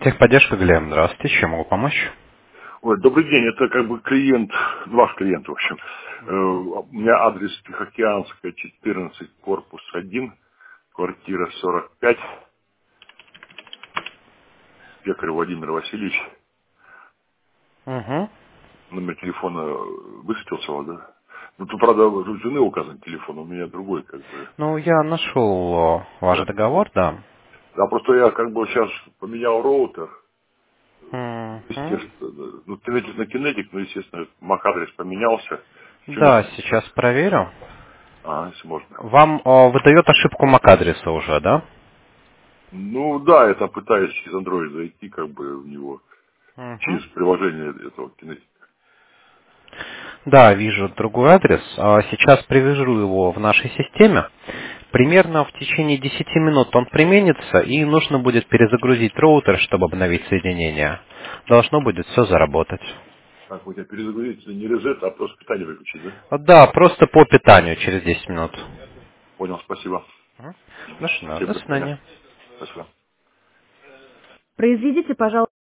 Техподдержка, Глеб, здравствуйте, чем могу помочь? Ой, добрый день, это как бы клиент, ваш клиент, в общем. У меня адрес Тихоокеанская, 14, корпус 1, квартира 45, Пекарь Владимир Васильевич. Угу. Номер телефона высветился, да? Ну, тут, правда, у жены указан телефон, у меня другой, как бы, Ну, я нашел ваш да. договор, да. А просто я как бы сейчас поменял роутер, Угу. естественно, ну, кинетик на кинетик, но, естественно, MAC-адрес поменялся. Да, сейчас проверю. Если можно. Вам выдает ошибку MAC-адреса уже, да? Ну да, я там пытаюсь через Android зайти, как бы в него, Угу. через приложение этого кинетика. Да, вижу другой адрес. Сейчас привяжу его в нашей системе. Примерно в течение 10 минут он применится, и нужно будет перезагрузить роутер, чтобы обновить соединение. Должно будет все заработать. Так, у тебя перезагрузить не резет, а просто питание выключить, да? Да, просто по питанию через 10 минут. Понял, спасибо. Мгм. Хорошо, Всем до до свидания. свидания. Спасибо. Произведите, пожалуйста.